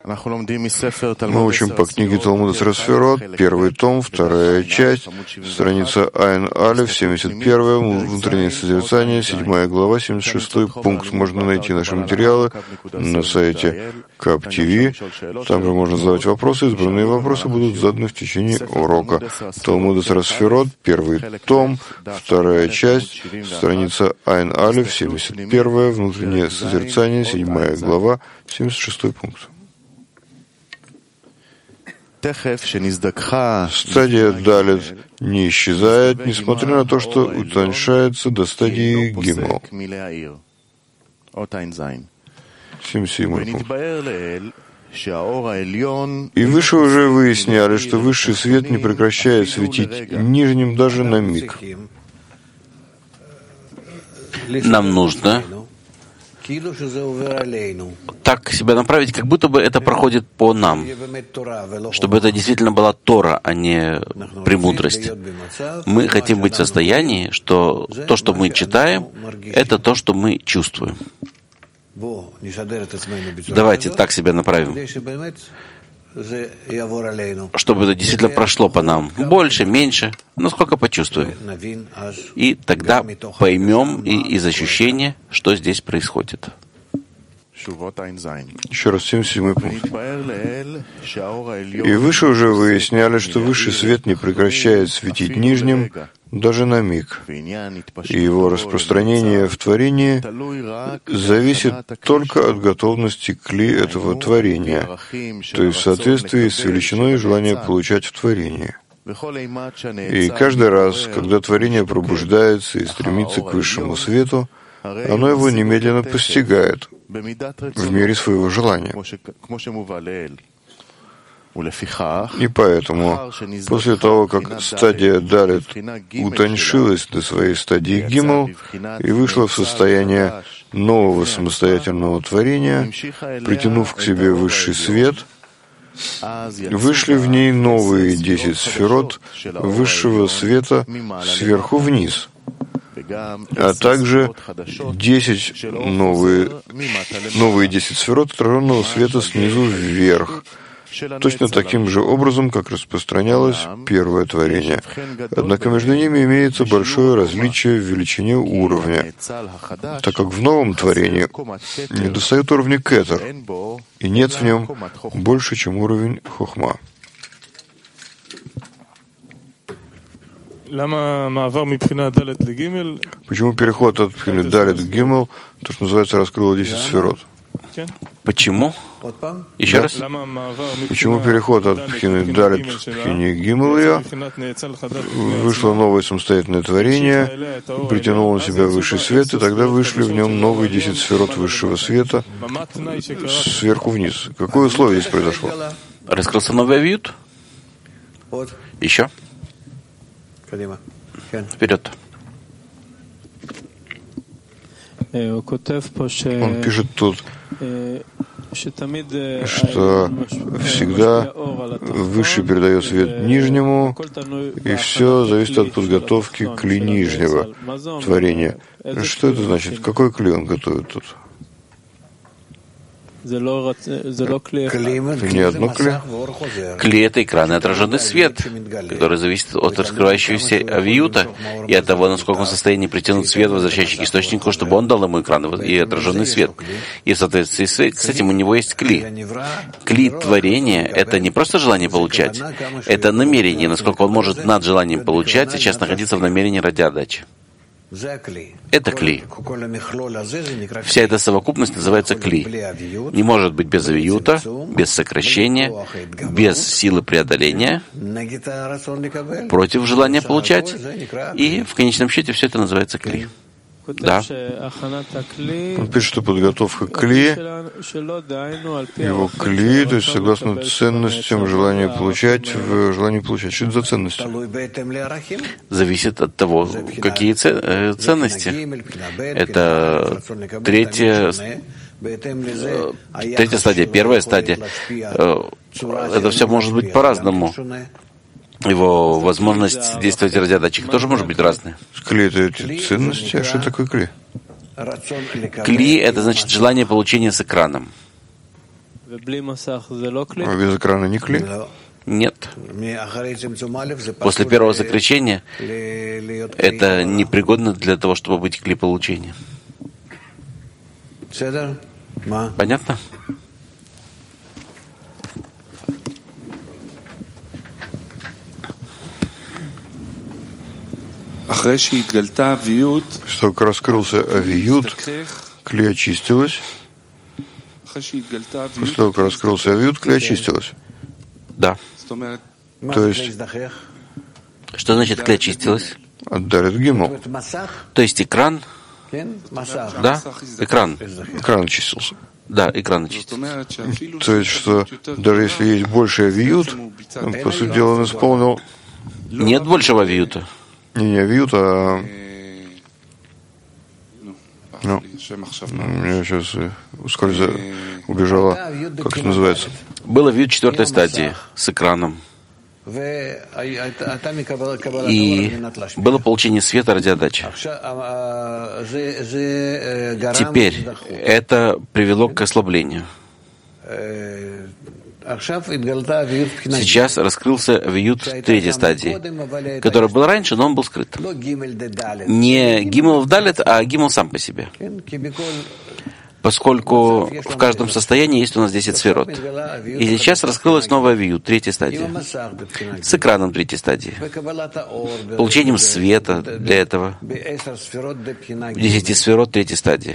Мы учим по книге Талмуда Срасфирот, первый том, вторая часть, страница Айн Алеф, 71, внутреннее созерцание, 7 глава, 76 пункт. Можно найти наши материалы на сайте КАП-ТВ. Там же можно задавать вопросы, избранные вопросы будут заданы в течение урока. Талмуда Срасфирот, первый том, вторая часть, страница Айн Алеф, 71, внутреннее созерцание, 7 глава, 76 пункт. Стадия Далет не исчезает, несмотря на то, что утоньшается до стадии Гимел. 77 пункт. И выше уже выясняли, что высший свет не прекращает светить нижним даже на миг. Нам нужно так себя направить, как будто бы это проходит по нам, чтобы это действительно была Тора, а не премудрость. Мы хотим быть в состоянии, что то, что мы читаем, это то, что мы чувствуем. Давайте так себя направим, чтобы это действительно прошло по нам. Больше, меньше, насколько почувствуем. И тогда поймем из ощущения, что здесь происходит. Еще раз, 77 пункт. И выше уже выясняли, что высший свет не прекращает светить нижним даже на миг. И его распространение в творении зависит только от готовности кли этого творения, то есть в соответствии с величиной желания получать в творении. И каждый раз, когда творение пробуждается и стремится к высшему свету, оно его немедленно постигает в мере своего желания. И поэтому, после того, как стадия Далет утоньшилась до своей стадии Гимел и вышла в состояние нового самостоятельного творения, притянув к себе высший свет, вышли в ней новые 10 сферот высшего света сверху вниз, а также 10 новые 10 сферот отраженного света снизу вверх, точно таким же образом, как распространялось первое творение. Однако между ними имеется большое различие в величине уровня, так как в новом творении недостает уровня кетер, и нет в нем больше, чем уровень хохма. Почему переход от Пхины Далет к Гимел, то, что называется, раскрыло 10 сферот? Почему? Еще раз. Почему переход от Пхины Далет к Пхине Гимел вышло новое самостоятельное творение, притянуло на себя высший свет, и тогда вышли в нем новые 10 сферот высшего света сверху вниз? Какое условие здесь произошло? Раскрылся новый авиют? Еще? Вперед. Он пишет тут, что всегда Высший передает свет Нижнему, и все зависит от подготовки кли Нижнего творения. Что это значит? Какой кли он готовит тут? Не одно кли? Кли — это экран и отраженный свет, который зависит от раскрывающегося авиюта и от того, насколько он в состоянии притянуть свет, возвращающий к источнику, чтобы он дал ему экран и отраженный свет. И в соответствии с этим у него есть кли. Кли творения — это не просто желание получать, это намерение, насколько он может над желанием получать сейчас находиться в намерении ради отдачи. Это кли. Вся эта совокупность называется кли. Не может быть без авиюта, без сокращения, без силы преодоления, против желания получать. И в конечном счете все это называется кли. Да. Он пишет, что подготовка кли, его кли, то есть согласно ценностям желания получать, в желании получать. Что это за ценности? Зависит от того, какие ценности. Это третья стадия, первая стадия. Это все может быть по-разному. Его возможность действовать ради отдачи тоже может быть разной. Кли — это эти ценности, а что такое кли? Кли — это значит желание получения с экраном. А без экрана не кли? Нет. После первого сокращения это непригодно для того, чтобы быть кли получения. Понятно? Что как раскрылся авиют, кли очистилась. После того, как раскрылся авиют, кли очистилась. Да. То есть, что значит кли очистилась? Дарит гимл. То есть экран? Да, экран. Экран очистился. Да, экран очистился. То есть, что даже если есть больше авиют, по сути дела, он исполнил... Нет большего авиюта. Не авиют, а... Ну, я сейчас убежала. Как это называется? Был авиют 4 стадии с экраном. И было получение света ради отдачи. Теперь это привело к ослаблению. Сейчас раскрылся авиют 3 стадии, который был раньше, но он был скрыт. Не гимл в далет, а гимл сам по себе. Поскольку в каждом состоянии есть у нас 10 сферот. И сейчас раскрылась новая авиют, 3 стадия. С экраном 3 стадии. Получением света для этого. 10 сферот 3 стадии.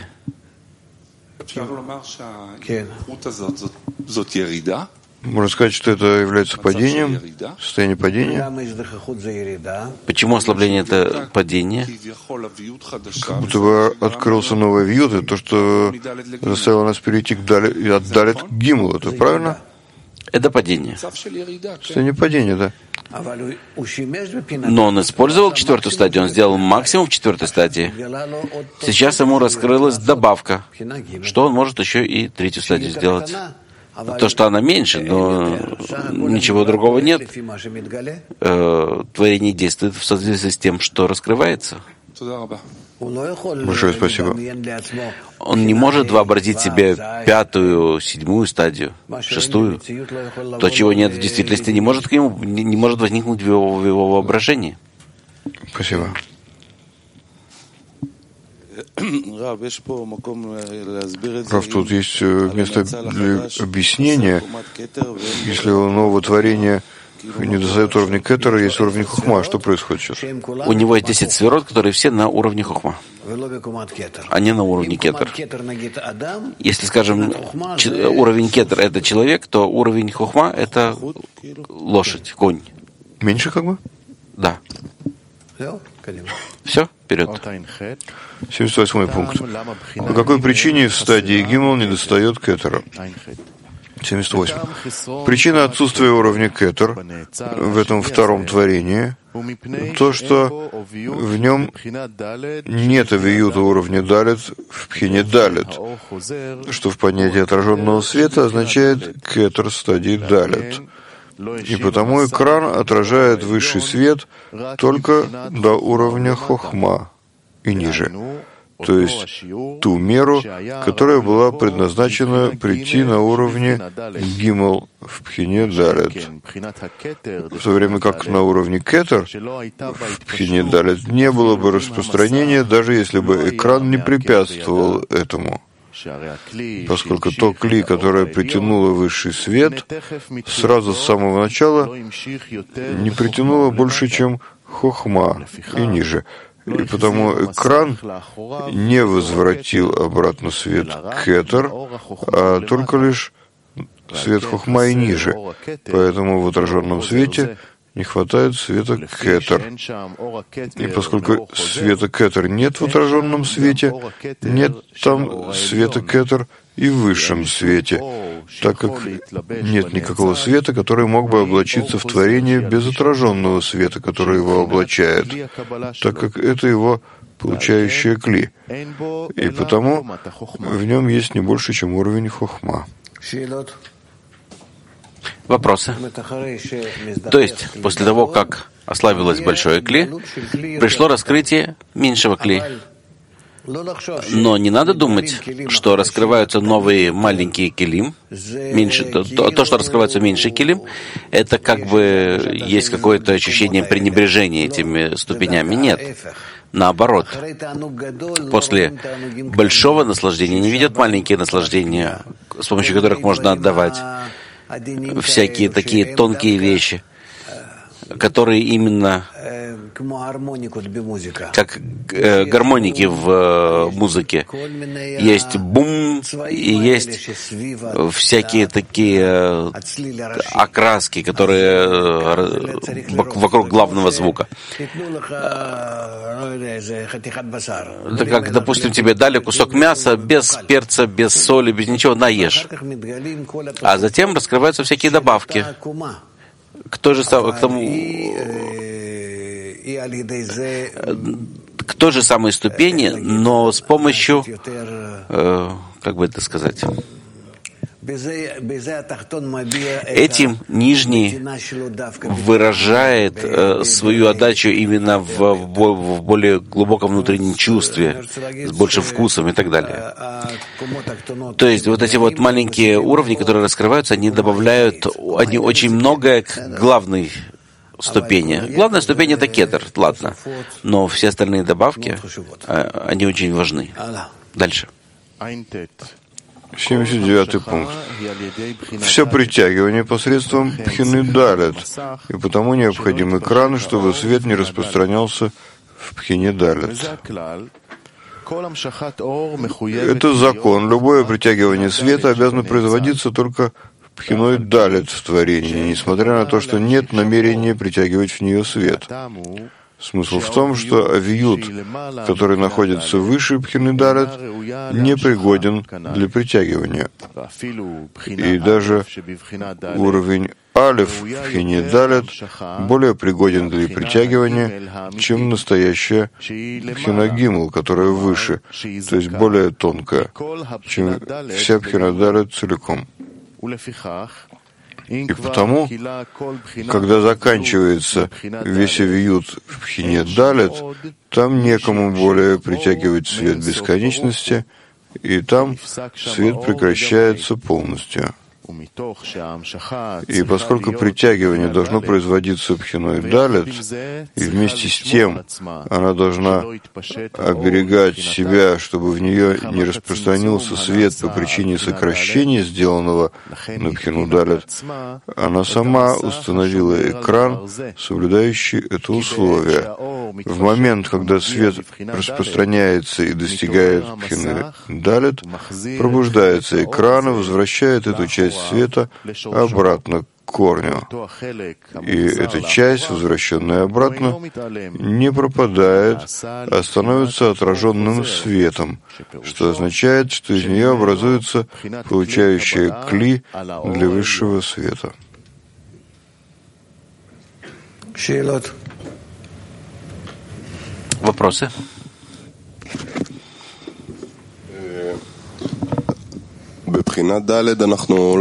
Можно сказать, что это является падением, состояние падения. Почему ослабление — это падение? Как будто бы открылся новый вьют, и то, что заставило нас перейти от далит к гимлу. Это правильно? Это падение. Состояние падения, да. Но он использовал 4 стадию, он сделал максимум в 4 стадии. Сейчас ему раскрылась добавка, что он может еще и 3 стадию сделать. То, что она меньше, но ничего другого нет. Творение действует в соответствии с тем, что раскрывается. Большое спасибо. Он не может вообразить себе 5-ю, 7-ю стадию, 6-ю. То, чего нет в действительности, не может возникнуть в его воображении. Спасибо. Рав, тут есть место для объяснения. Если у нового творения не достает уровня кетера, есть уровень хохма. Что происходит сейчас? У него есть 10 сферот, которые все на уровне хохма, а не на уровне кетер. Если, скажем, уровень кетер — это человек, то уровень хохма — это лошадь, конь. Меньше как бы? Да. Все, вперед. 78 пункт. По какой причине в стадии гимл не достает кетера? 78. Причина отсутствия уровня кетер в этом втором творении — то, что в нем нет авиюта уровня далет в пхине далет, что в понятии отраженного света означает кетер стадии далет. И потому экран отражает высший свет только до уровня хохма и ниже, то есть ту меру, которая была предназначена прийти на уровне гимл в пхине далет, в то время как на уровне кетер в пхине далет не было бы распространения, даже если бы экран не препятствовал этому. Поскольку то кли, которое притянуло высший свет, сразу с самого начала не притянуло больше, чем хохма и ниже. И потому экран не возвратил обратно свет кетер, а только лишь свет хохма и ниже. Поэтому в отраженном свете не хватает света кетер. И поскольку света кетер нет в отраженном свете, нет там света кетер и в высшем свете, так как нет никакого света, который мог бы облачиться в творение без отраженного света, который его облачает, так как это его получающее кли. И потому в нем есть не больше, чем уровень хохма. Вопросы? То есть, после того, как ослабилось большое кли, пришло раскрытие меньшего кли. Но не надо думать, что раскрываются новые маленькие килим, то, что раскрываются меньшие килим, это как бы есть какое-то ощущение пренебрежения этими ступенями. Нет. Наоборот, после большого наслаждения не видят маленькие наслаждения, с помощью которых можно отдавать всякие такие тонкие вещи, которые именно как гармоники в музыке. Есть бум и есть всякие такие окраски, которые вокруг главного звука. Это как, допустим, тебе дали кусок мяса без перца, без соли, без ничего, наешь. А затем раскрываются всякие добавки к той же самой ступени, но с помощью, как бы это сказать, этим нижний выражает свою отдачу именно в более глубоком внутреннем чувстве, с большим вкусом и так далее. То есть вот эти вот маленькие уровни, которые раскрываются, они очень многое к главной ступени. Главная ступень — это кедр, ладно. Но все остальные добавки, они очень важны. Дальше. 79-й пункт. Все притягивание посредством пхины далет, и потому необходим экран, чтобы свет не распространялся в пхине далет. Это закон. Любое притягивание света обязано производиться только пхиной далет в творении, несмотря на то, что нет намерения притягивать в нее свет. Смысл в том, что авиют, который находится выше пхины далет, непригоден для притягивания. И даже уровень алеф в пхине далет более пригоден для притягивания, чем настоящая пхина гимл, которая выше, то есть более тонкая, чем вся пхина далет целиком. И потому, когда заканчивается весь авиют в пхине далет, там некому более притягивать свет бесконечности, и там свет прекращается полностью. И поскольку притягивание должно производиться пхиной далет, и вместе с тем она должна оберегать себя, чтобы в нее не распространился свет по причине сокращения, сделанного на пхину далет, она сама установила экран, соблюдающий это условие. В момент, когда свет распространяется и достигает пхины далет, пробуждается экран и возвращает эту часть света обратно к корню. И эта часть, возвращенная обратно, не пропадает, а становится отраженным светом, что означает, что из нее образуется получающая кли для высшего света. Вопросы? В пхине далет мы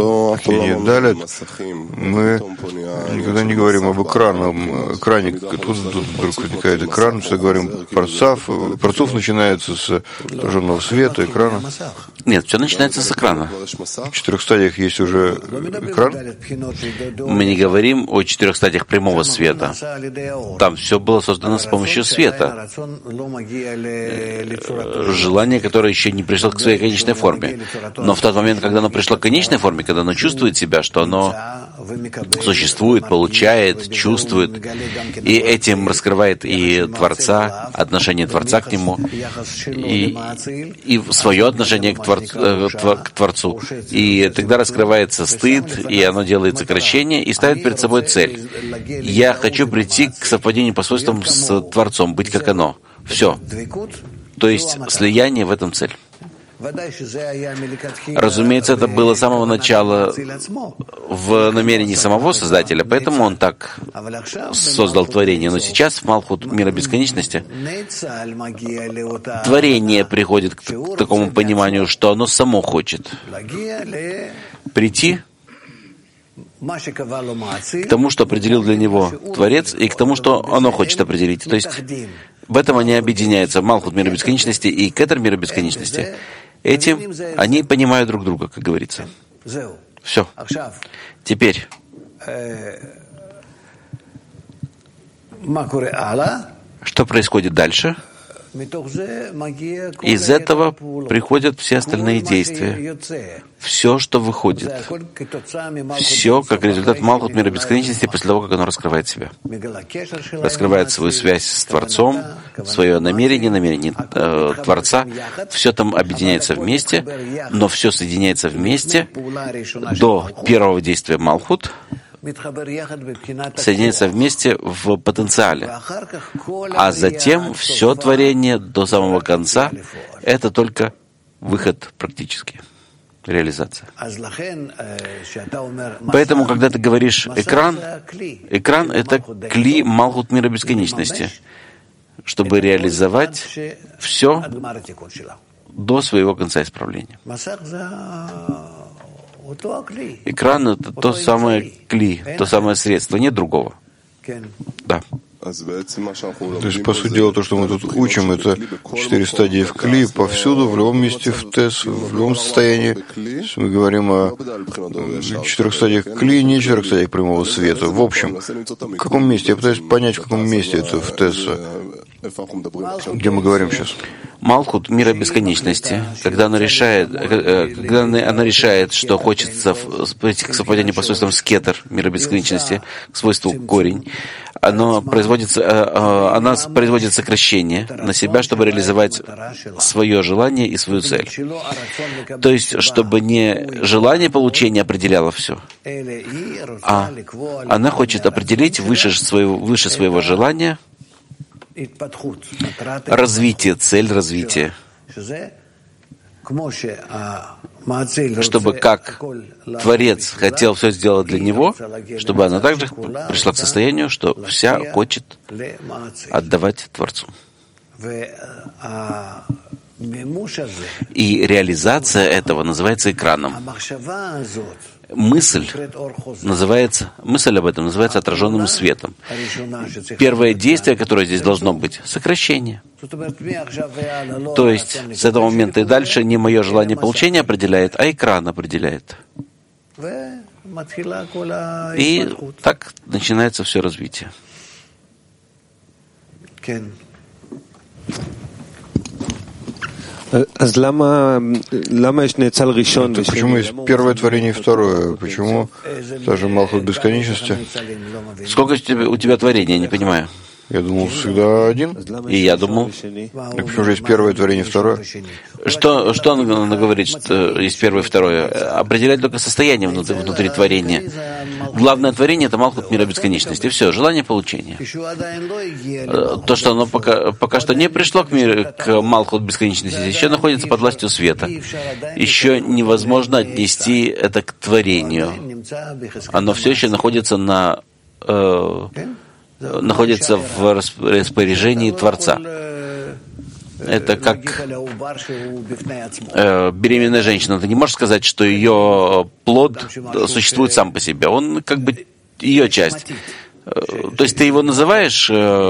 никогда не говорим об экране. Тут вдруг возникает экран, что говорим парцуф начинается с отраженного света, экрана. Нет, все начинается с экрана. В 4 стадиях есть уже экран. Мы не говорим о 4 стадиях прямого света. Там все было создано с помощью света. Желание, которое еще не пришло к своей конечной форме. Но в тот момент, когда оно пришло к конечной форме, когда оно чувствует себя, что оно существует, получает, чувствует, и этим раскрывает и Творца, отношение Творца к Нему, и свое отношение к Творцу. И тогда раскрывается стыд, и оно делает сокращение, и ставит перед собой цель. Я хочу прийти к совпадению по свойствам с Творцом, быть как оно. Все. То есть слияние в этом цель. Разумеется, это было с самого начала в намерении самого Создателя, поэтому он так создал творение. Но сейчас, в Малхут мира бесконечности, творение приходит к такому пониманию, что оно само хочет прийти к тому, что определил для него Творец, и к тому, что оно хочет определить. То есть в этом они объединяются, Малхут мира бесконечности и Кетер мира бесконечности. Этим они понимают друг друга, как говорится. Все. Теперь, что происходит дальше? Из этого приходят все остальные действия. Все, что выходит. Все, как результат Малхут мира бесконечности после того, как оно раскрывает себя. Раскрывает свою связь с Творцом, свое намерение Творца. Все там объединяется вместе, но все соединяется вместе до первого действия Малхут, соединяется вместе в потенциале. А затем все творение до самого конца — это только выход практически, реализация. Поэтому, когда ты говоришь «экран», экран — это кли Малхут мира бесконечности, чтобы реализовать все до своего конца исправления. Экран — это то самое кли, то самое средство, нет другого. Да. То есть, по сути дела, то, что мы тут учим, это 4 стадии в кли, повсюду, в любом месте, в тес, в любом состоянии. Мы говорим о 4 стадиях кли, не 4 стадиях прямого света. В общем, в каком месте? Я пытаюсь понять, в каком месте это в тессе. Где мы говорим сейчас? Малхут мира бесконечности, когда она решает, что хочется прийти к совпадению по свойствам с кетер мира бесконечности, к свойству корень, она производит сокращение на себя, чтобы реализовать свое желание и свою цель. То есть, чтобы не желание получения определяло все, а она хочет определить выше своего желания развитие, цель развития, чтобы как Творец хотел все сделать для него, чтобы она также пришла к состоянию, что вся хочет отдавать Творцу. И реализация этого называется экраном. Мысль об этом называется отраженным светом. Первое действие, которое здесь должно быть, сокращение. То есть с этого момента и дальше не мое желание получения определяет, а экран определяет. И так начинается все развитие. Почему есть первое творение и второе? Почему даже Малхут бесконечности? Сколько у тебя творения, я не понимаю. Я думал, всегда один. И я думал. Так почему же есть первое творение и второе? Что он говорит, что есть первое и второе? Определять только состояние внутри творения. Главное творение — это Малхут мира бесконечности. Все, желание получения. То, что оно пока что не пришло к Малхут бесконечности, еще находится под властью света. Еще невозможно отнести это к творению. Оно все еще находится в распоряжении Творца. Это как беременная женщина. Ты не можешь сказать, что ее плод существует сам по себе. Он как бы ее часть. То есть ты его называешь,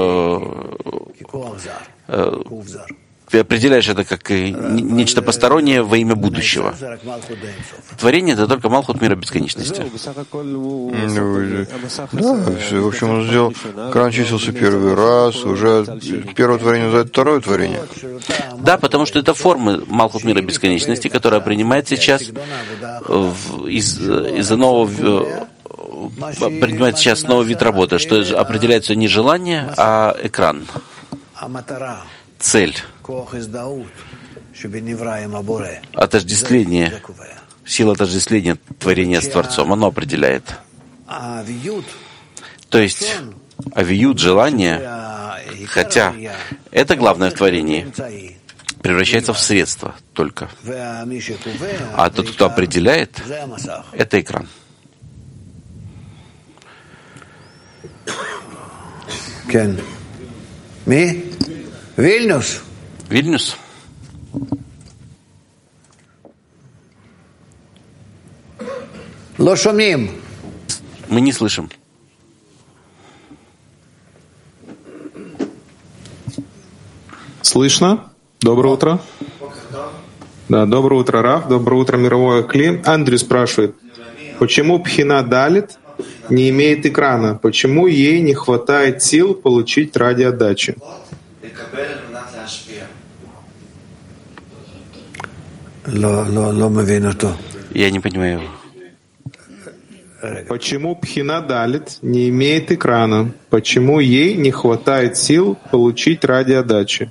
ты определяешь это как нечто постороннее во имя будущего. Творение — это только Малхут мира бесконечности. Да, в общем, он сделал, экран числился первый раз, уже первое творение называют второе творение. Да, потому что это формы Малхут мира бесконечности, которая принимает сейчас из-за нового принимает сейчас новый вид работы, что определяется не желание, а экран. Цель. Отождествление, сила отождествления творения с Творцом, оно определяет. То есть авиют, желание, хотя это главное в творении, превращается в средство только. А тот, кто определяет, это экран. Вильнюс. Вильнюс. לא שומעים. Мы не слышим. Слышно? Доброе утро. Да, доброе утро, Рав. Доброе утро, мировое Кли. Андрей спрашивает, почему Пхина Далит не имеет экрана? Почему ей не хватает сил получить радиоотдачи? Я не понимаю его. Почему Пхина Далит не имеет экрана? Почему ей не хватает сил получить радиоотдачи?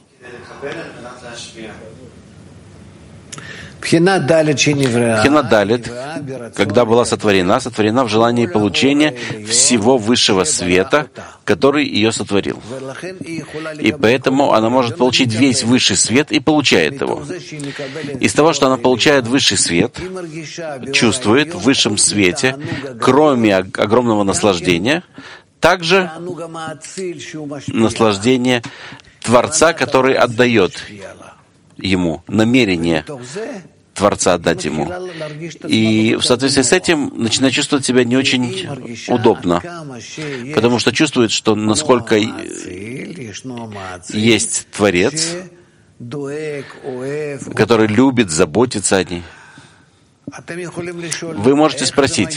Пхина Далит, когда была сотворена в желании получения всего высшего света, который ее сотворил. И поэтому она может получить весь высший свет и получает его. Из того, что она получает высший свет, чувствует в высшем свете, кроме огромного наслаждения, также наслаждение Творца, который отдает ему намерение Творца отдать ему. И в соответствии с этим начинает чувствовать себя не очень удобно, потому что чувствует, что насколько есть Творец, который любит, заботится о ней. Вы можете спросить,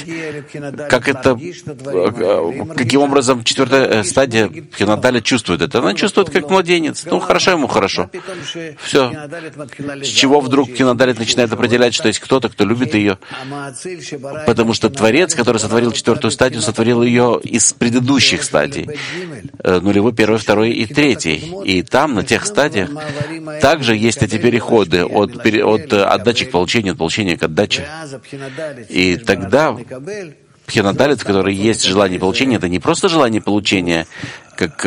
каким образом четвертая стадия Пхина Далит чувствует это? Она чувствует как младенец. Ну, хорошо ему хорошо. Все. С чего вдруг Пхина Далит начинает определять, что есть кто-то, кто любит ее? Потому что Творец, который сотворил четвертую стадию, сотворил ее из предыдущих стадий. Нулевой, первой, второй и третьей. И там, на тех стадиях, также есть эти переходы от отдачи к получению, от получения к отдаче. И тогда Пхина Далит, в которой есть желание получения, это не просто желание получения, как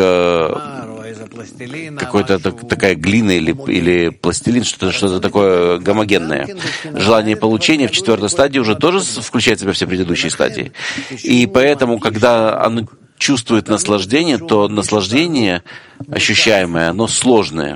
какая-то такая глина или пластилин, что-то такое гомогенное. Желание получения в четвертой стадии уже тоже включает в себя все предыдущие стадии. И поэтому, когда оно чувствует наслаждение, то наслаждение ощущаемое, оно сложное.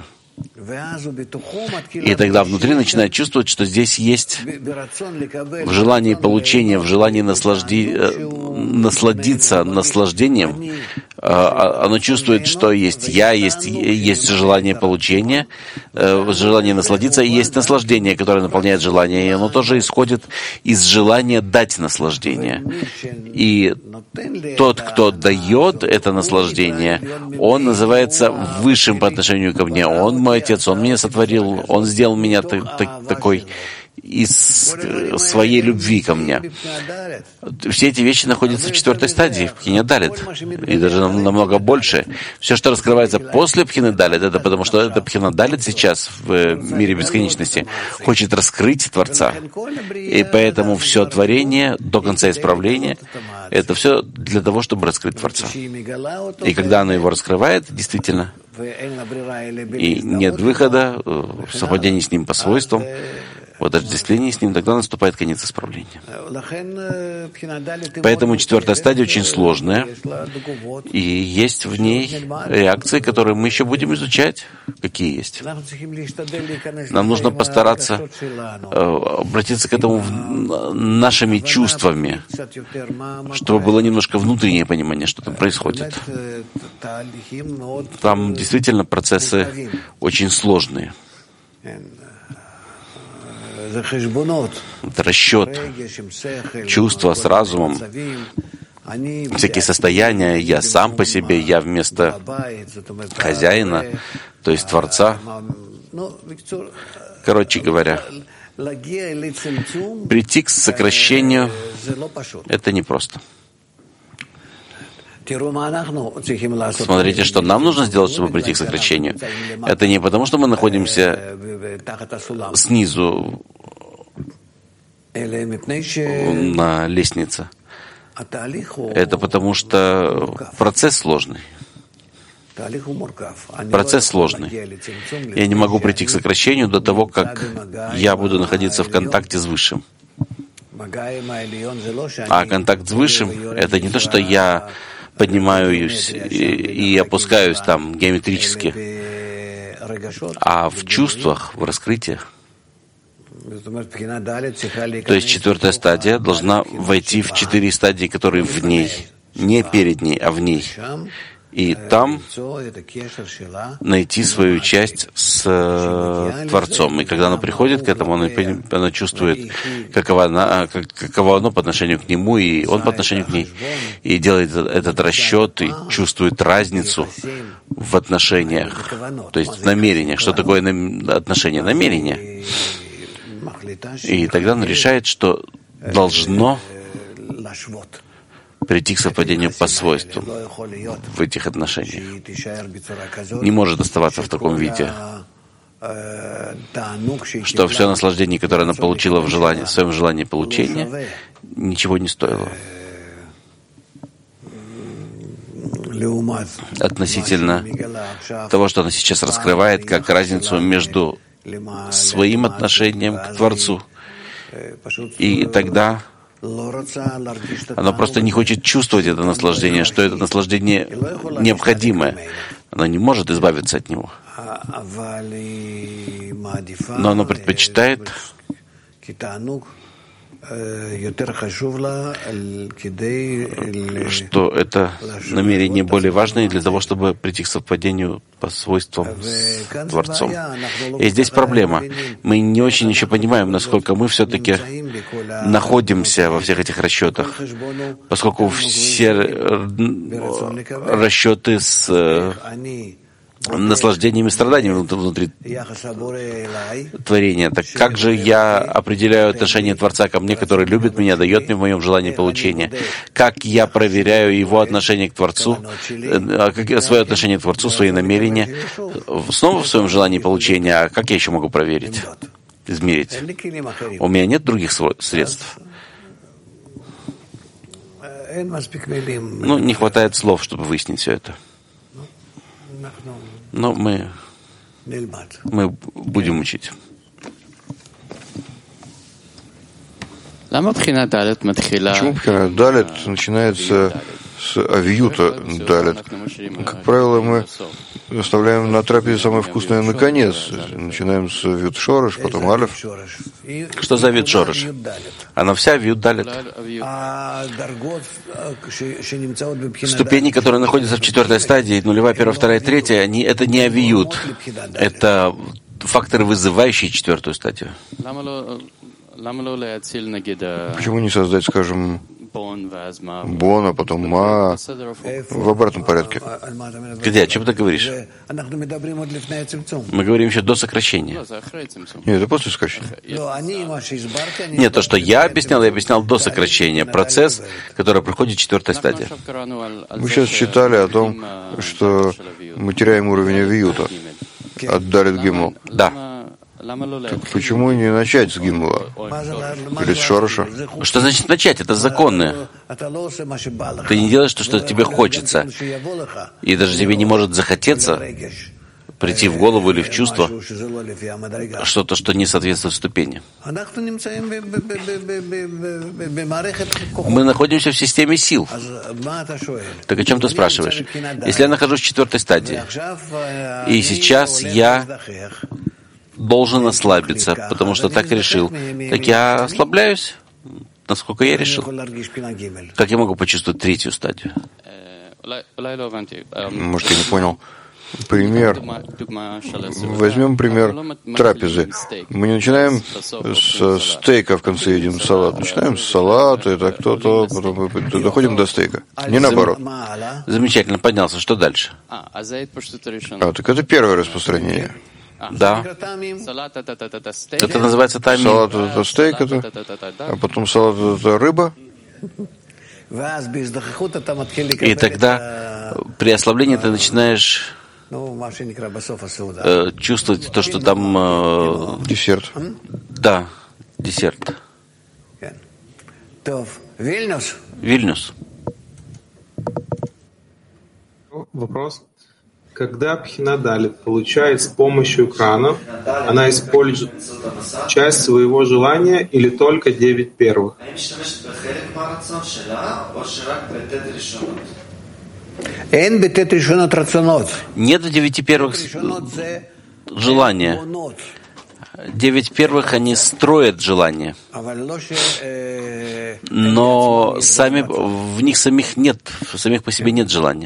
И тогда внутри начинает чувствовать, что здесь есть в желании получения, в желании насладиться наслаждением. Оно чувствует, что есть я, есть желание получения, желание насладиться, и есть наслаждение, которое наполняет желание. И оно тоже исходит из желания дать наслаждение. И тот, кто дает это наслаждение, он называется высшим по отношению ко мне. Он мой Отец, Он меня сотворил, Он сделал меня такой из своей любви ко мне. Все эти вещи находятся в четвертой стадии, в Пхине Далит, и даже намного больше. Все, что раскрывается после Пхины Далит, это потому что это Пхина Далит сейчас в мире бесконечности хочет раскрыть Творца. И поэтому все творение до конца исправления — это все для того, чтобы раскрыть Творца. И когда оно его раскрывает, действительно, и нет выхода в совпадении с ним по свойствам, в отождествлении с ним, тогда наступает конец исправления. Поэтому четвертая стадия очень сложная, и есть в ней реакции, которые мы еще будем изучать, какие есть. Нам нужно постараться обратиться к этому нашими чувствами, чтобы было немножко внутреннее понимание, что там происходит. Там действительно процессы очень сложные. Это расчет, чувства с разумом, всякие состояния, я сам по себе, я вместо хозяина, то есть Творца. Короче говоря, прийти к сокращению — это непросто. Смотрите, что нам нужно сделать, чтобы прийти к сокращению. Это не потому, что мы находимся снизу на лестнице. Это потому, что процесс сложный. Процесс сложный. Я не могу прийти к сокращению до того, как я буду находиться в контакте с Высшим. А контакт с Высшим — это не то, что я поднимаюсь и опускаюсь там геометрически, а в чувствах, в раскрытиях. То есть 4-я стадия должна войти в 4 стадии, которые в ней, не перед ней, а в ней. И там найти свою часть с Творцом. И когда она приходит к этому, она чувствует, каково оно по отношению к нему, и он по отношению к ней. И делает этот расчет, и чувствует разницу в отношениях, то есть в намерениях. Что такое отношение? Намерение. И тогда он решает, что должно прийти к совпадению по свойствам в этих отношениях. Не может оставаться в таком виде, что все наслаждение, которое она получила в своем желании получения, ничего не стоило. Относительно того, что она сейчас раскрывает, как разницу между своим отношением к Творцу. И тогда она просто не хочет чувствовать это наслаждение, что это наслаждение необходимое. Она не может избавиться от него. Но она предпочитает, что это намерение более важное для того, чтобы прийти к совпадению по свойствам с Творцом. И здесь проблема. Мы не очень еще понимаем, насколько мы все-таки находимся во всех этих расчетах, поскольку все расчеты с наслаждениями и страданиями внутри творения. Так как же я определяю отношение Творца ко мне, который любит меня, дает мне в моем желании получения? Как я проверяю его отношение к Творцу, свое отношение к Творцу, свои намерения, снова в своем желании получения? А как я еще могу проверить, измерить? У меня нет других средств. Не хватает слов, чтобы выяснить все это. Но мы будем учить. Почему Пхина Далет начинается с Авиюта Далет? Как правило, мы оставляем на трапезе самое вкусное наконец. Начинаем с Авиют Шореш, потом Алеф. Что за Авиют Шореш? Она вся Авиют Далет. Ступени, которые находятся в 4-й стадии, 0-я, 1-я, 2-я, 3-я, это не Авиют. Это факторы, вызывающие 4-ю стадию. Почему не создать, скажем, Бон, а потом Ма в обратном порядке? Где? О чем ты говоришь? Мы говорим еще до сокращения. Нет, это после сокращения. Нет, то, что я объяснял до сокращения. Процесс, который проходит 4-я стадия. Мы сейчас читали о том, что мы теряем уровень Авиюта от Далет Гимл. Да. Так почему не начать с Гимла или с Шороша? Что значит начать? Это законы. Ты не делаешь то, что тебе хочется. И даже тебе не может захотеться прийти в голову или в чувство что-то, что не соответствует ступени. Мы находимся в системе сил. Так о чем ты спрашиваешь? Если я нахожусь в 4-й стадии, и сейчас я должен ослабиться, потому что так решил, так я ослабляюсь, насколько я решил. Как я могу почувствовать 3-ю стадию? Может, я не понял. Пример. Возьмем пример трапезы. Мы не начинаем с стейка, в конце едим салат. Начинаем с салата, так то, потом доходим до стейка. Не наоборот. Замечательно, поднялся. Что дальше? Так это первое распространение. Да. Это называется тайм. Салат — это стейк, а потом салат — это рыба. И тогда при ослаблении ты начинаешь чувствовать то, что там... Десерт. Да, десерт. Вильнюс. Вопрос. Когда Пхина Далет получает с помощью экранов, она использует часть своего желания или только 9 первых? Нет 9 первых желания. 9 первых, они строят желание. Но в них самих по себе нет желания.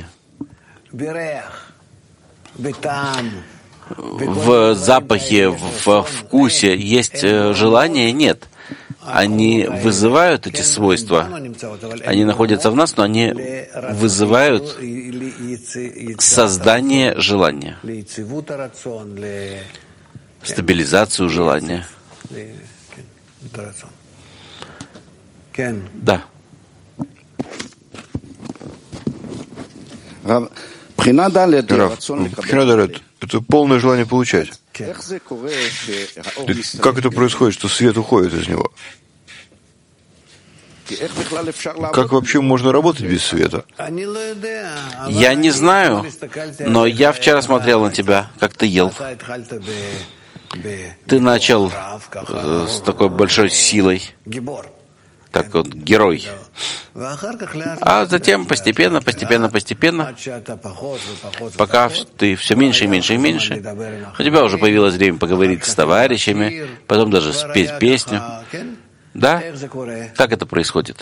В запахе, в вкусе есть желание? Нет. Они вызывают эти свойства. Они находятся в нас, но они вызывают создание желания, стабилизацию желания. Да. Рав, Бхина Далет — это полное желание получать. Как это происходит, что свет уходит из него? Как вообще можно работать без света? Я не знаю, но я вчера смотрел на тебя, как ты ел. Ты начал с такой большой силой, так вот, герой. А затем постепенно, пока ты все меньше и меньше и меньше, у тебя уже появилось время поговорить с товарищами, потом даже спеть песню. Да? Как это происходит?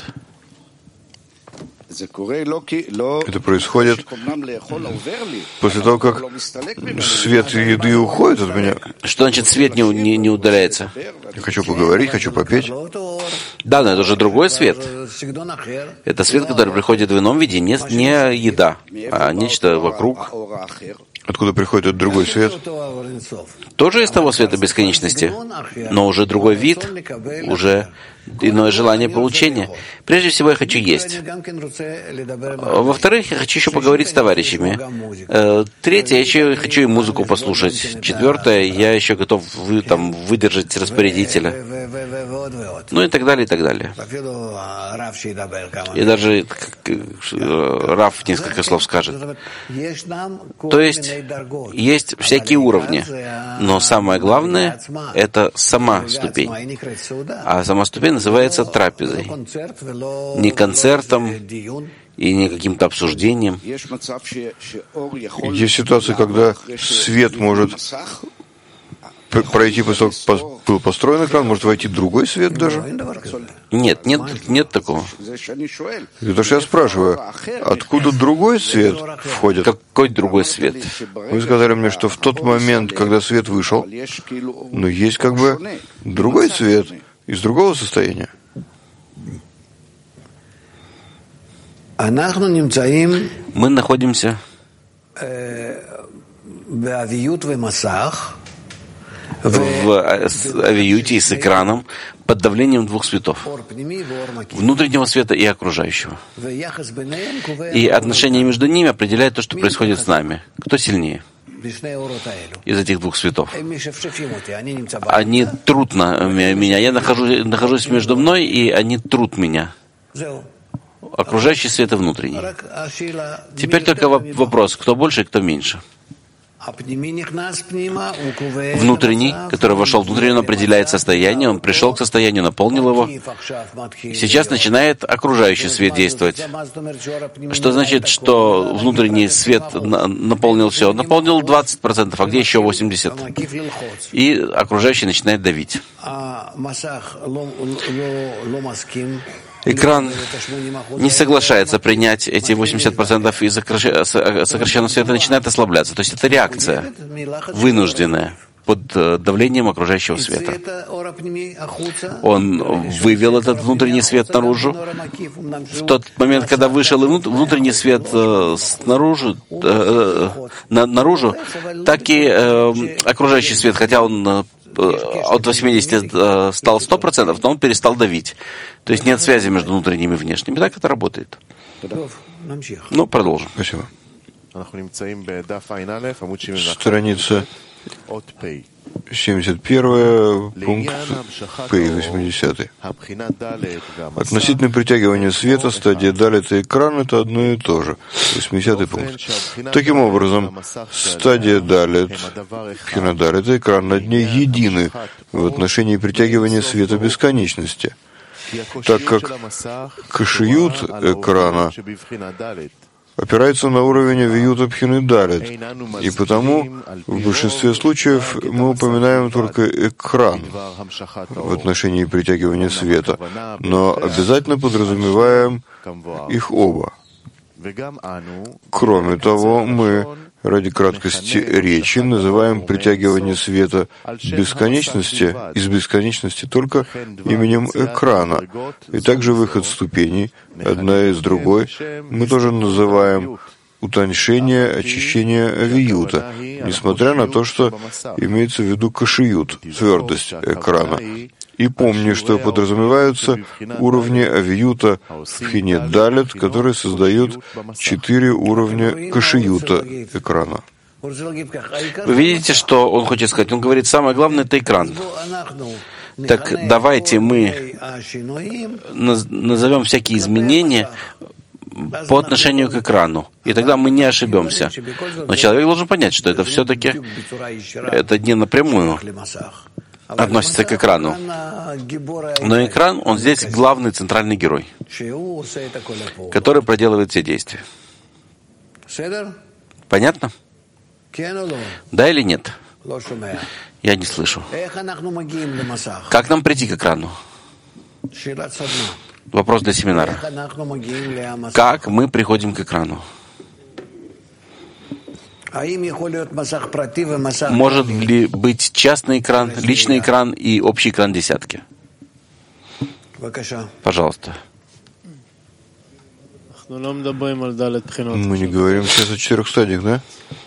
Это происходит после того, как свет еды уходит от меня. Что значит свет не удаляется? Я хочу поговорить, хочу попеть. Да, но это уже другой свет. Это свет, который приходит в ином виде, не еда, а нечто вокруг. Откуда приходит этот другой свет? Тоже из того света бесконечности, но уже другой вид, уже иное желание получения. Прежде всего, я хочу есть. Во-вторых, я хочу еще поговорить с товарищами. Третье, я еще хочу и музыку послушать. Четвертое, я еще готов выдержать распорядителя. Ну и так далее, и так далее. И даже Рав несколько слов скажет. То есть всякие уровни, но самое главное — это сама ступень. А сама ступень называется трапезой. Не концертом и не каким-то обсуждением. Есть ситуация, когда свет может пройти после того, как был построен экран, может войти другой свет даже? Нет такого. Это что я спрашиваю, откуда другой свет входит? Какой другой свет? Вы сказали мне, что в тот момент, когда свет вышел, но есть как бы другой свет из другого состояния. Мы находимся в авиюте и с экраном под давлением двух светов, внутреннего света и окружающего. И отношение между ними определяет то, что происходит с нами. Кто сильнее из этих двух светов? Они трут меня. Я нахожусь между мной, и они трут меня. Окружающий свет и внутренний. Теперь только вопрос, кто больше и кто меньше. Внутренний, который вошел внутрь, он определяет состояние, он пришел к состоянию, наполнил его. Сейчас начинает окружающий свет действовать. Что значит, что внутренний свет наполнил все? Он наполнил 20%, а где еще 80%? И окружающий начинает давить. Экран не соглашается принять эти 80% и сокращенного света начинает ослабляться. То есть это реакция вынужденная под давлением окружающего света. Он вывел этот внутренний свет наружу. В тот момент, когда вышел внутренний свет наружу, так и окружающий свет, хотя он от 80 стал 100%, но он перестал давить. То есть нет связи между внутренним и внешним. И так это работает. Ну, продолжим. Спасибо. Страница 71, пункт П, 80. Относительно притягивания света, стадия Далет и экран — это одно и то же. 80 пункт. Таким образом, стадия Далет, Бхина Далет и экран над ней едины в отношении притягивания света бесконечности, так как кашиют экрана опирается на уровень авиюта Пхины Далит, и потому в большинстве случаев мы упоминаем только экран в отношении притягивания света, но обязательно подразумеваем их оба. Кроме того, мы ради краткости речи называем притягивание света бесконечности из бесконечности только именем экрана, и также выход ступеней, одна из другой, мы тоже называем утоньшение, очищение авиюта, несмотря на то, что имеется в виду кашиют, твердость экрана. И помни, что подразумеваются уровни авиюта в Пхине Далит, которые создают 4 уровня кашиюта экрана. Вы видите, что он хочет сказать? Он говорит, самое главное — это экран. Так давайте мы назовем всякие изменения по отношению к экрану, и тогда мы не ошибемся. Но человек должен понять, что это все-таки это не напрямую относится к экрану. Но экран, он здесь главный центральный герой, который проделывает все действия. Понятно? Да или нет? Я не слышу. Как нам прийти к экрану? Вопрос для семинара. Как мы приходим к экрану? Может ли быть частный экран, личный экран и общий экран десятки? Пожалуйста. Мы не говорим сейчас о 4 стадиях, да?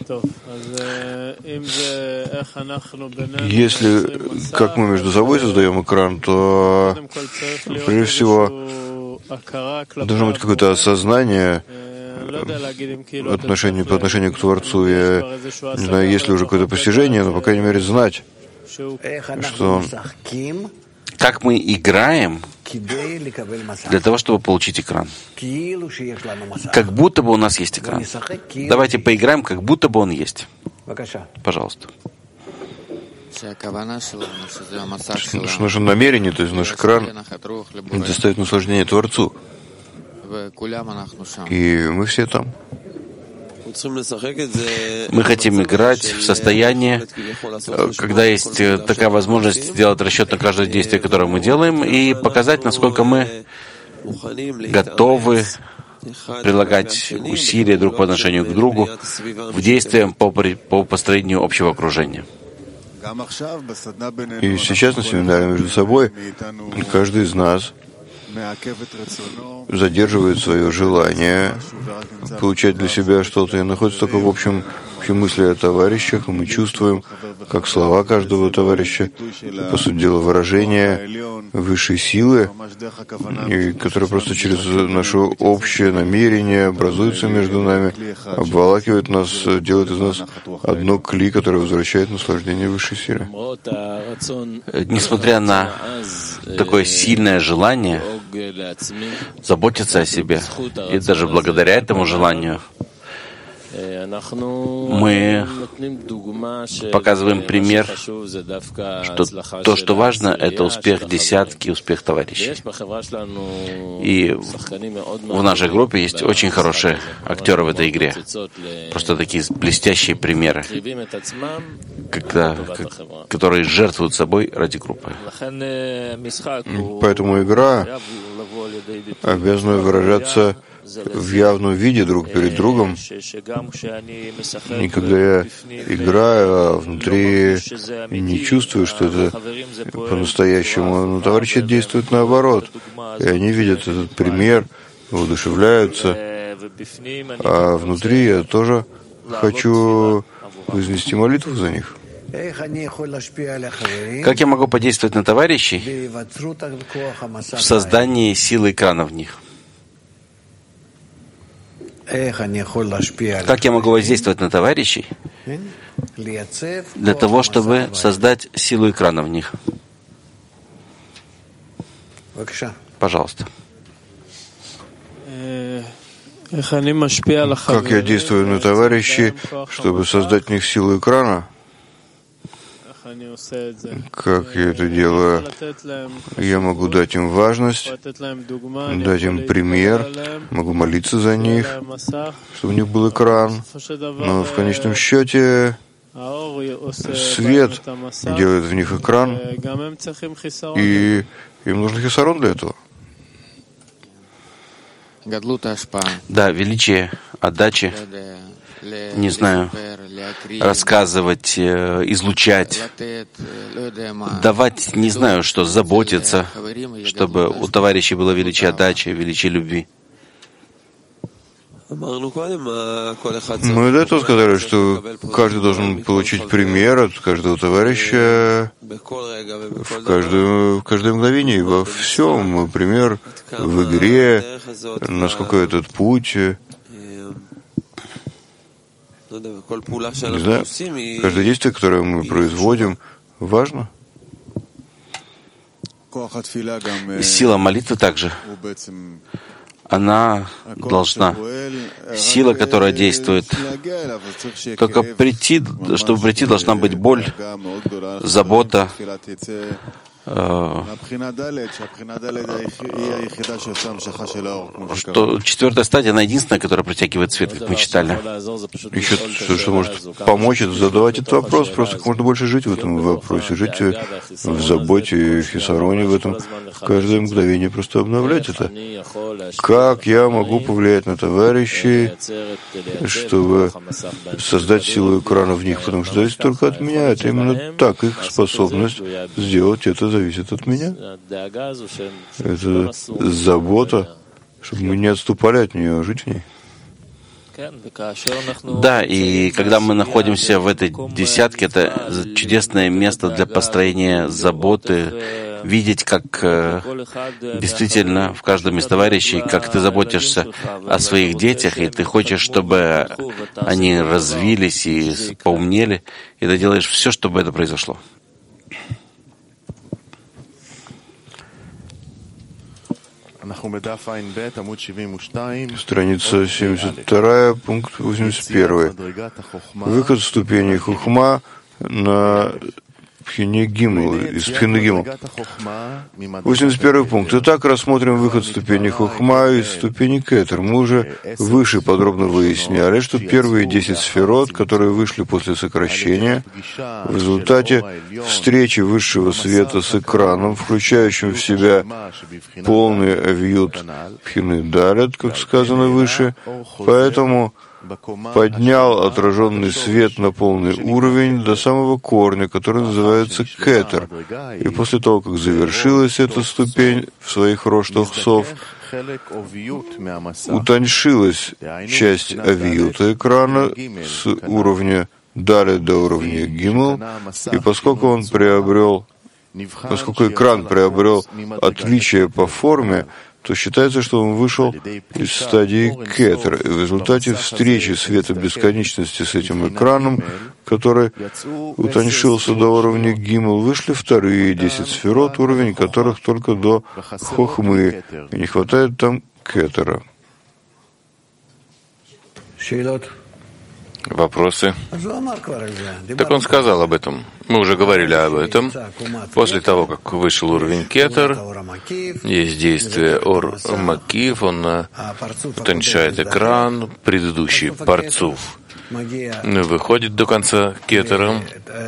Если, как мы между собой создаем экран, то, прежде всего, должно быть какое-то осознание по отношению к Творцу. Я не знаю, есть ли уже какое-то постижение, но, по крайней мере, знать, что как мы играем для того, чтобы получить экран. Как будто бы у нас есть экран. Давайте поиграем, как будто бы он есть. Пожалуйста. Что наше намерение, то есть наш экран, доставит наслаждение Творцу. И мы все там. Мы хотим играть в состоянии, когда есть такая возможность сделать расчет на каждое действие, которое мы делаем, и показать, насколько мы готовы прилагать усилия друг по отношению к другу в действиях по построению общего окружения. И сейчас на семинаре между собой каждый из нас задерживает свое желание получать для себя что-то и находится только в общем мысли о товарищах, и мы чувствуем, как слова каждого товарища, по сути дела, выражение высшей силы, и которые просто через наше общее намерение образуются между нами, обволакивают нас, делают из нас одно кли, которое возвращает наслаждение высшей силе. Несмотря на такое сильное желание заботиться о себе, и даже благодаря этому желанию мы показываем пример, что то, что важно, это успех десятки, успех товарищей. И в нашей группе есть очень хорошие актеры в этой игре. Просто такие блестящие примеры, которые жертвуют собой ради группы. Поэтому игра обязана выражаться в явном виде друг перед другом. И когда я играю, а внутри не чувствую, что это по-настоящему, но товарищи действуют наоборот. И они видят этот пример, воодушевляются. А внутри я тоже хочу вознести молитву за них. Как я могу подействовать на товарищей в создании силы экрана в них? Как я могу воздействовать на товарищей для того, чтобы создать силу экрана в них? Пожалуйста. Как я действую на товарищей, чтобы создать в них силу экрана? Как я это делаю? Я могу дать им важность, дать им пример, могу молиться за них, чтобы у них был экран. Но в конечном счете свет делает в них экран, и им нужен хисарон для этого. Да, величие отдачи, не знаю, рассказывать, излучать, давать, не знаю, что, заботиться, чтобы у товарищей было величие отдачи, величие любви. Мы до этого сказали, что каждый должен получить пример от каждого товарища в каждое мгновение, во всем. Пример в игре, насколько этот путь. Не знаю, каждое действие, которое мы производим, важно. Сила молитвы также. Она должна, сила, которая действует, только прийти, чтобы прийти, должна быть боль, забота, что четвертая стадия, она единственная, которая притягивает свет, как мы читали. Еще что может помочь, это задавать этот вопрос, просто как можно больше жить в этом вопросе, жить в заботе, в хисароне в этом, каждое мгновение просто обновлять это. Как я могу повлиять на товарищей, чтобы создать силу экрана в них, потому что зависит только от меня, это именно так, их способность сделать это зависит от меня. Это забота, чтобы мы не отступали от нее, а жить в ней. Да, и когда мы находимся в этой десятке, это чудесное место для построения заботы, видеть, как действительно в каждом из товарищей, как ты заботишься о своих детях, и ты хочешь, чтобы они развились и поумнели, и ты делаешь все, чтобы это произошло. Страница 72, пункт 81. Выход ступени хухма на Пхине Гимл, из Пхины Гимл. 81 пункт. Итак, рассмотрим выход ступени хухма из ступени кетер. Мы уже выше подробно выясняли, что первые 10 сферот, которые вышли после сокращения, в результате встречи высшего света с экраном, включающим в себя полный авиют Пхины Далет, как сказано выше, поэтому поднял отраженный свет на полный уровень до самого корня, который называется кетер. И после того, как завершилась эта ступень в своих роштах сов, утоньшилась часть авиюта экрана с уровня Далет до уровня Гимл, и поскольку экран приобрел отличие по форме, то считается, что он вышел из стадии кетер. И в результате встречи света бесконечности с этим экраном, который утоньшился до уровня гимл, вышли вторые 10 сферот, уровень которых только до хохмы, и не хватает там кетера. Вопросы? Так он сказал об этом. Мы уже говорили об этом. После того, как вышел уровень кетер, есть действие ор макив, он утоньшает экран, предыдущий парцуф выходит до конца кетера,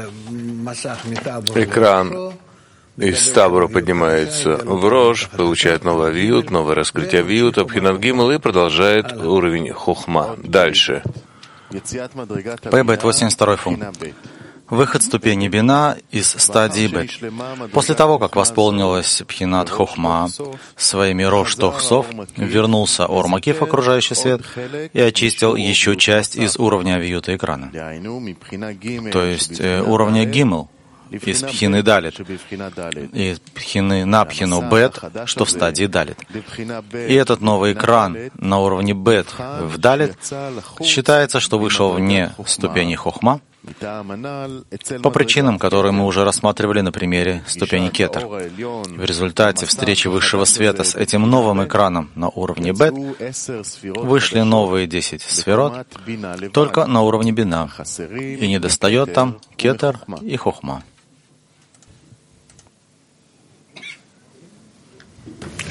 экран из табора поднимается в рож, получает новый авиют, новое раскрытие авиюта, Пхинат Гимл, и продолжает уровень хохма. Дальше. Пэбэт, 82 пункт. Выход ступени бина из стадии бет. После того, как восполнилась Пхинат Хохма своими рош-тохсов, вернулся Ор Макиф, окружающий свет, и очистил еще часть из уровня авиюта экрана, то есть уровня гимл, из Пхины Далит, из Пхины на Пхину Бет, что в стадии Далит. И этот новый экран на уровне Бет в Далит считается, что вышел вне ступени Хохма, по причинам, которые мы уже рассматривали на примере ступени Кетер. В результате встречи высшего света с этим новым экраном на уровне Бет вышли новые 10 сферот только на уровне Бина, и недостает там Кетер и Хохма.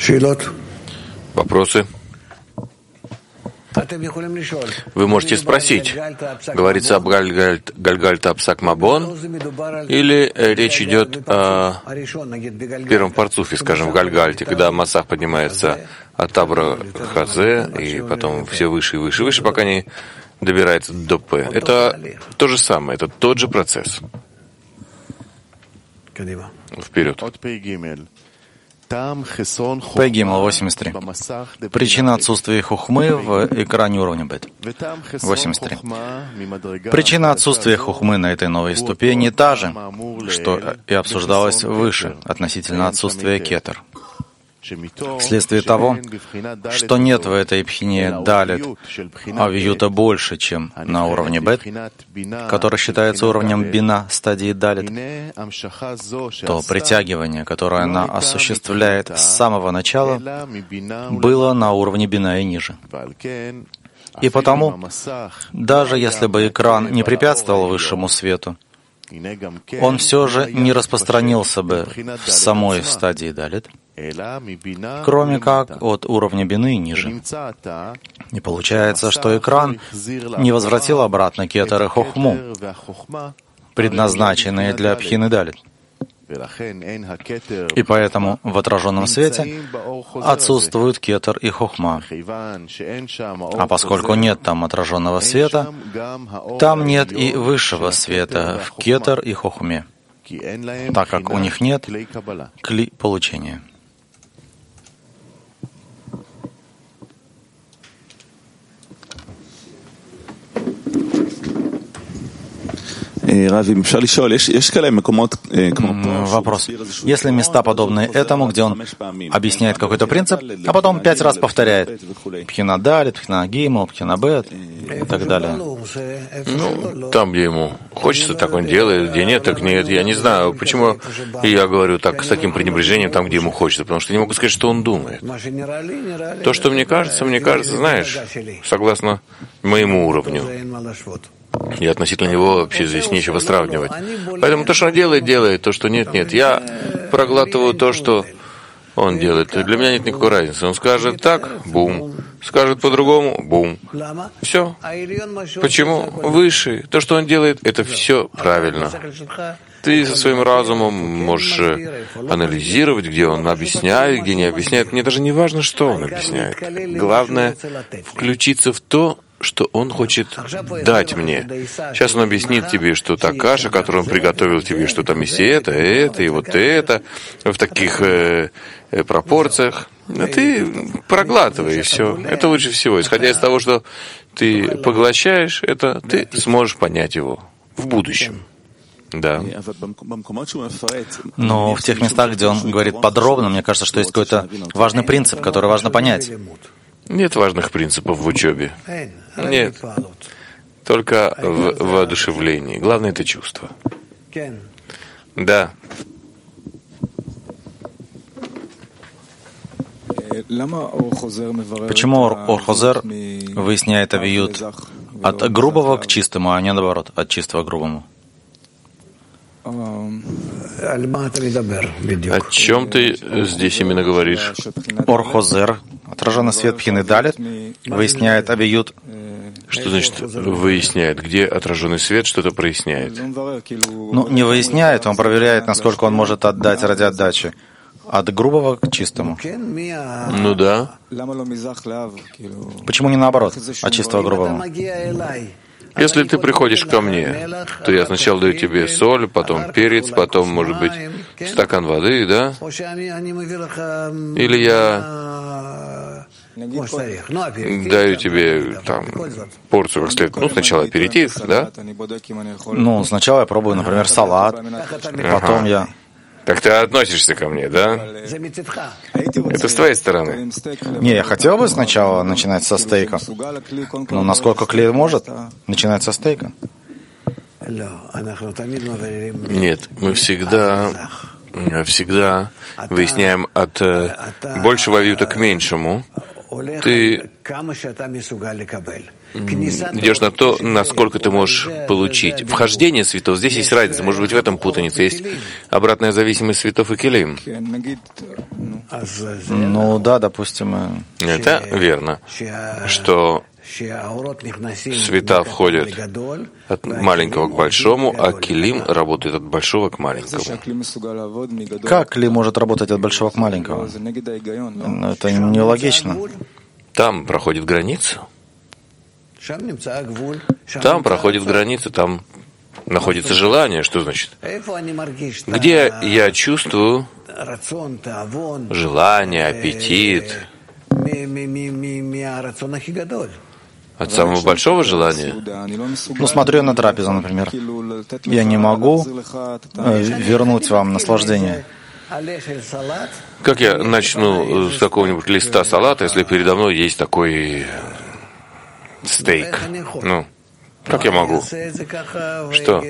Вопросы? Вы можете спросить, говорится об Гальгальта Псакмабон, или речь идет о первом парцуфе, скажем, в Гальгальте, когда Масах поднимается от Абра Хазе, и потом все выше и выше и выше, пока не добирается до П. Это то же самое, это тот же процесс. Вперед. Пегимал 83. Причина отсутствия хухмы в экране уровня бет. 83. Причина отсутствия хухмы на этой новой ступени та же, что и обсуждалось выше относительно отсутствия кетер. Вследствие того, что нет в этой пхине далит авиюта больше, чем на уровне бет, который считается уровнем бина стадии далит, то притягивание, которое она осуществляет с самого начала, было на уровне бина и ниже. И потому, даже если бы экран не препятствовал высшему свету, он все же не распространился бы в самой стадии далит, кроме как от уровня бины ниже. И получается, что экран не возвратил обратно кетер и хохму, предназначенные для пхины далит. И поэтому в отраженном свете отсутствуют кетер и хохма. А поскольку нет там отраженного света, там нет и высшего света в кетер и хохме, так как у них нет кли получения. Вопрос. Если места подобные этому, где он объясняет какой-то принцип, а потом 5 раз повторяет пхина далит, пхина гимл, пхина бет и так далее. Ну, там, где ему хочется, так он делает, где нет, так нет. Я не знаю, почему я говорю так, с таким пренебрежением там, где ему хочется, потому что не могу сказать, что он думает. То, что мне кажется, знаешь, согласно моему уровню. И относительно него вообще здесь нечего сравнивать. Поэтому то, что он делает, то, что нет. Я проглатываю то, что он делает. Для меня нет никакой разницы. Он скажет так, бум. Скажет по-другому, бум. Все. Почему? Выше. То, что он делает, это все правильно. Ты со своим разумом можешь анализировать, где он объясняет, где не объясняет. Мне даже не важно, что он объясняет. Главное — включиться в то, что он хочет дать мне. Сейчас он объяснит тебе, что та каша, которую он приготовил тебе, что там есть и вот это, в таких пропорциях. А ты проглатывай, и все. Это лучше всего. Исходя из того, что ты поглощаешь, это ты сможешь понять его в будущем. Да. Но в тех местах, где он говорит подробно, мне кажется, что есть какой-то важный принцип, который важно понять. Нет важных принципов в учебе. Нет. Только в воодушевлении. Главное — это чувство. Да. Почему Ор-Хозер выясняет авиют от грубого к чистому, а не наоборот, от чистого к грубому? О чем ты здесь именно говоришь? Ор-Хозер, отраженный свет пхины далит, выясняет авиют. Что значит выясняет? Где отраженный свет что-то проясняет? Ну, не выясняет, он проверяет, насколько он может отдать ради отдачи. От грубого к чистому. Ну да. Почему не наоборот, от чистого к грубому? Если ты приходишь ко мне, то я сначала даю тебе соль, потом перец, потом, может быть, стакан воды, да? Или я даю тебе там порцию, как следует. Ну, сначала аперитив, да? Ну, сначала я пробую, например, салат, потом я... Так ты относишься ко мне, да? Это с твоей стороны. Не, я хотел бы сначала начинать со стейка. Но насколько клей может, начинать со стейка. Нет, мы всегда выясняем от большего авиюта к меньшему. Ты идешь на то, насколько ты можешь получить. Вхождение светов, здесь есть разница, может быть, в этом путаница. Есть обратная зависимость светов и келим. Ну да, допустим. Это верно, что цвета входят от маленького к большому, а килим работает от большого к маленькому. Как кли может работать от большого к маленькому? Это нелогично. Там проходит граница. Там проходит граница, там находится желание. Что значит? Где я чувствую желание, аппетит от самого большого желания? Ну, смотрю я на трапезу, например. Я не могу вернуть вам наслаждение. Как я начну с какого-нибудь листа салата, если передо мной есть такой стейк? Ну, как я могу? Что?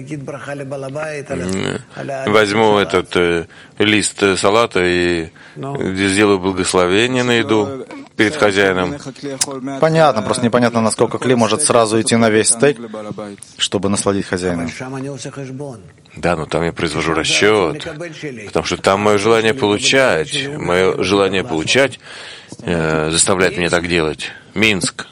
Возьму этот лист салата и сделаю благословение на еду перед хозяином. Понятно, просто непонятно, насколько кли может сразу идти на весь стейк, чтобы насладить хозяина. Да, но там я произвожу расчет, потому что там мое желание получать заставляет меня так делать. Минск.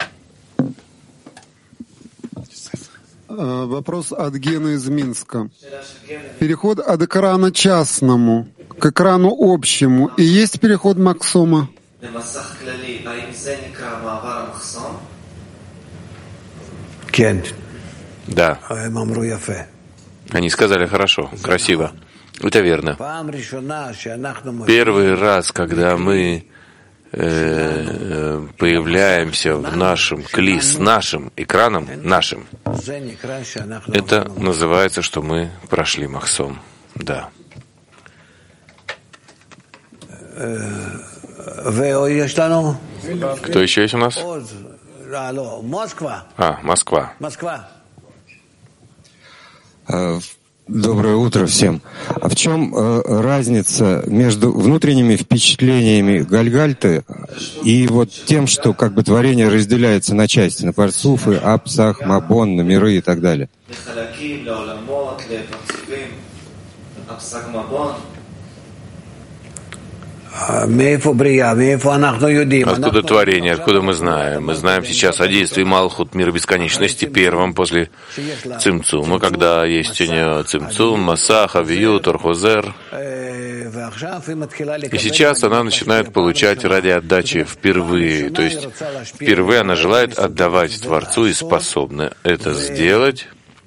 Вопрос от Гены из Минска. Переход от экрана частному к экрану общему. И есть переход Максома? Да. Они сказали хорошо, красиво. Это верно. Первый раз, когда мы появляемся в нашем кли с нашим экраном, нашим, это называется, что мы прошли махсом. Да. Кто еще есть у нас? Москва. Доброе утро всем. А в чем разница между внутренними впечатлениями Гальгальты и вот тем, что как бы творение разделяется на части, на парцуфы, апсах, мабон, на миры и так далее? Откуда творение, откуда мы знаем? Мы знаем сейчас о действии Малхут, мира бесконечности, первом после Цимцума, когда есть у нее Цимцум, Масах, Авиют, Орхозер. И сейчас она начинает получать ради отдачи впервые. То есть впервые она желает отдавать Творцу и способна это сделать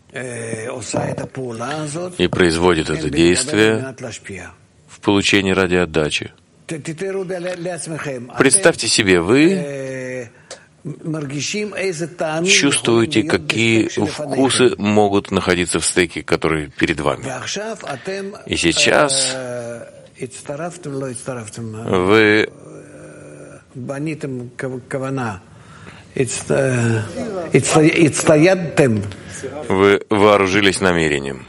и производит это действие в получении ради отдачи. Представьте себе, вы чувствуете, какие вкусы могут находиться в стейке, который перед вами. И сейчас вы вооружились намерением.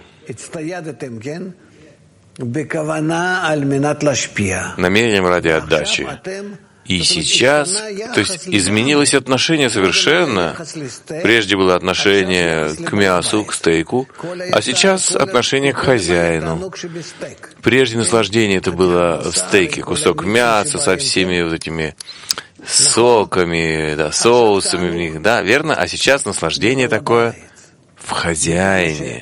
Намерением ради отдачи. И сейчас, то есть изменилось отношение совершенно. Прежде было отношение к мясу, к стейку, а сейчас отношение к хозяину. Прежде наслаждение это было в стейке, кусок мяса со всеми вот этими соками, да, соусами в них, да, верно? А сейчас наслаждение такое в хозяине.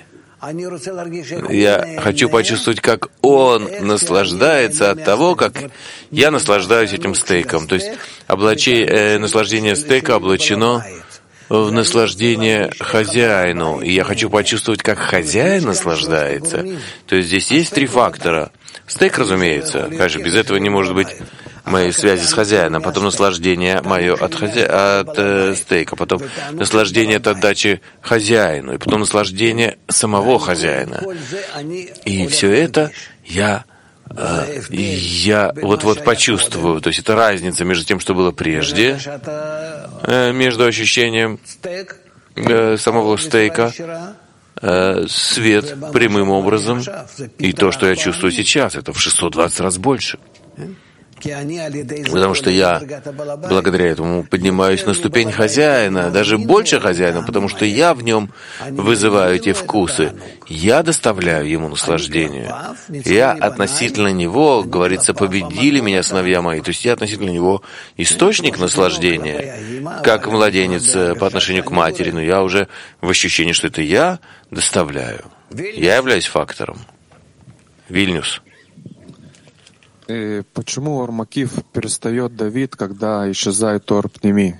Я хочу почувствовать, как он наслаждается от того, как я наслаждаюсь этим стейком. То есть наслаждение стейка облачено в наслаждение хозяину. И я хочу почувствовать, как хозяин наслаждается. То есть здесь есть три фактора. Стейк, разумеется, конечно, без этого не может быть моей связи с хозяином, потом наслаждение мое от стейка, потом наслаждение от отдачи хозяину, и потом наслаждение самого хозяина. И все это я вот почувствую. То есть это разница между тем, что было прежде, между ощущением самого стейка, свет прямым образом, и то, что я чувствую сейчас, это в 620 раз больше. Потому что я благодаря этому поднимаюсь на ступень хозяина, даже больше хозяина, потому что я в нем вызываю эти вкусы. Я доставляю ему наслаждение. Я относительно него, говорится, победили меня сыновья мои. То есть я относительно него источник наслаждения, как младенец по отношению к матери, но я уже в ощущении, что это я доставляю. Я являюсь фактором. Вильнюс. Почему Ор Макиф перестает давить, когда исчезает Ор Пними?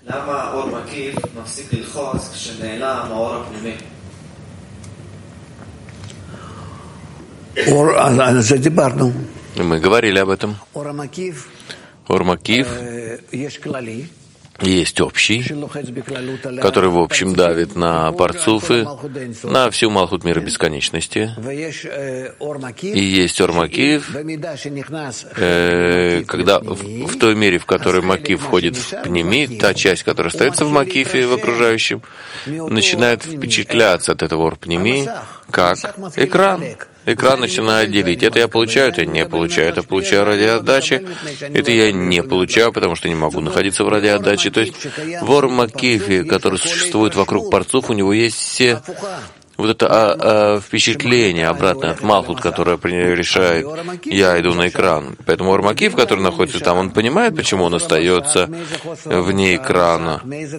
Мы говорили об этом. Ор Макиф есть общий, который, в общем, давит на парцуфы, на всю Малхут мира бесконечности. И есть Ор Макиф, когда в той мере, в которой Макиф входит в Пними, та часть, которая остается в Макифе, в окружающем, начинает впечатляться от этого Ор Пними, как экран. Экран начинает делить. Это я получаю, это я не получаю. Это получаю ради отдачи, это я не получаю, потому что не могу находиться в ради отдачи. То есть в Ор Макифе, который существует вокруг парцуф, у него есть все вот это впечатление обратное от Малхут, которое решает, я иду на экран. Поэтому Ор Макиф, который находится там, он понимает, почему он остается вне экрана.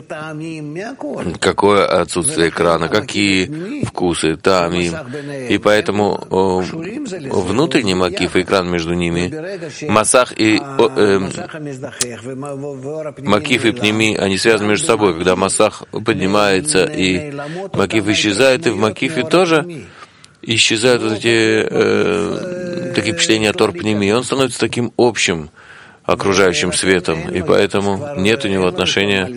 Какое отсутствие экрана, какие вкусы, тамим. И поэтому внутренний Макиф и экран между ними, Масах и Макиф и Пними, они связаны между собой. Когда Масах поднимается и Макиф исчезает, и в Макифе тоже исчезают вот эти такие впечатления от Ор Пними. Он становится таким общим, окружающим светом, и поэтому нет у него отношения,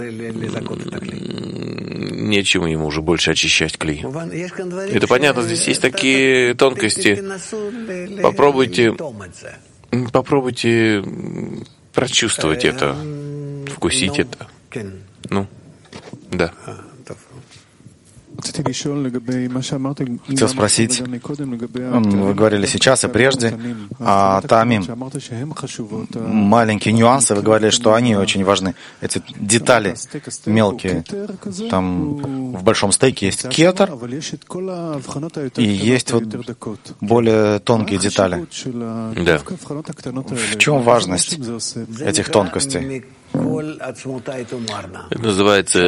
нечему ему уже больше очищать клей. Это понятно, здесь есть такие тонкости. Попробуйте прочувствовать это, вкусить это. Ну, да. Хотел спросить, вы говорили сейчас и прежде о тамим. Маленькие нюансы, вы говорили, что они очень важны. Эти детали мелкие. Там в большом стейке есть кетер, и есть вот более тонкие детали. Да. В чем важность этих тонкостей? Это называется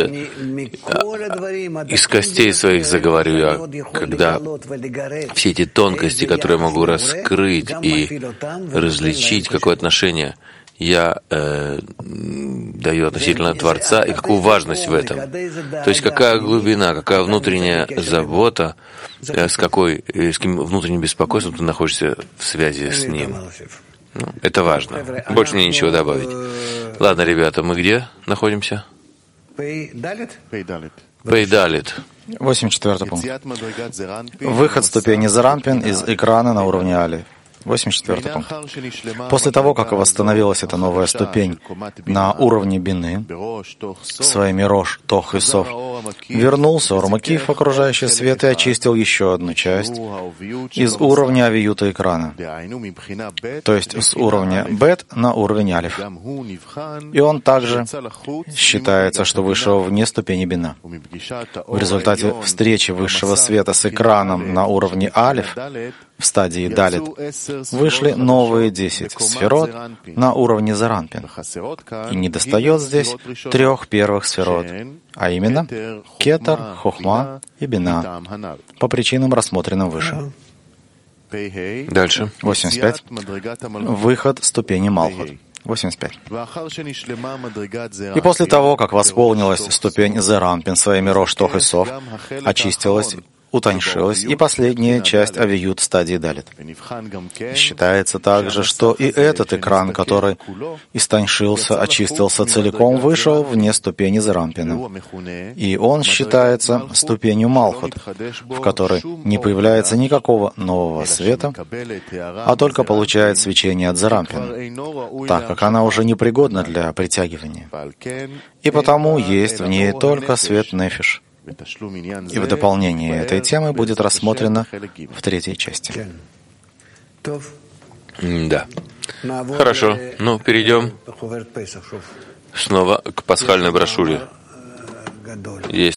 «из костей своих заговорю я», когда все эти тонкости, которые я могу раскрыть и различить, какое отношение я даю относительно Творца и какую важность в этом. То есть какая глубина, какая внутренняя забота, с каким внутренним беспокойством ты находишься в связи с Ним. Ну, это важно. Больше мне ничего добавить. Ладно, ребята, мы где находимся? Пейдалит. 84 пункт. Выход ступени Зарампин из экрана на уровне Али. 84 пункт. После того, как восстановилась эта новая ступень на уровне Бины, своими Рош, Тох и Сов, вернулся Ор Макиф в окружающий свет и очистил еще одну часть из уровня Авиюта экрана, то есть с уровня Бет на уровень Алиф. И он также считается, что вышел вне ступени Бина. В результате встречи высшего света с экраном на уровне Алиф в стадии Далит вышли новые 10 сферот на уровне Заранпин. И недостает здесь 3 первых сферот, а именно Кетер, Хохма и Бина, по причинам, рассмотренным выше. Дальше. 85. Выход ступени Малхут. 85. И после того, как восполнилась ступень Заранпин своими Рош, Тох и Сов, очистилась, утоньшилась и последняя часть Авиют стадии Далит. Считается также, что и этот экран, который истоньшился, очистился целиком, вышел вне ступени Зарампина. И он считается ступенью Малхут, в которой не появляется никакого нового света, а только получает свечение от Зарампина, так как она уже непригодна для притягивания. И потому есть в ней только свет Нефиш. И в дополнение этой темы будет рассмотрено в 3-й части. Да. Хорошо. Ну, перейдем снова к пасхальной брошюре. Есть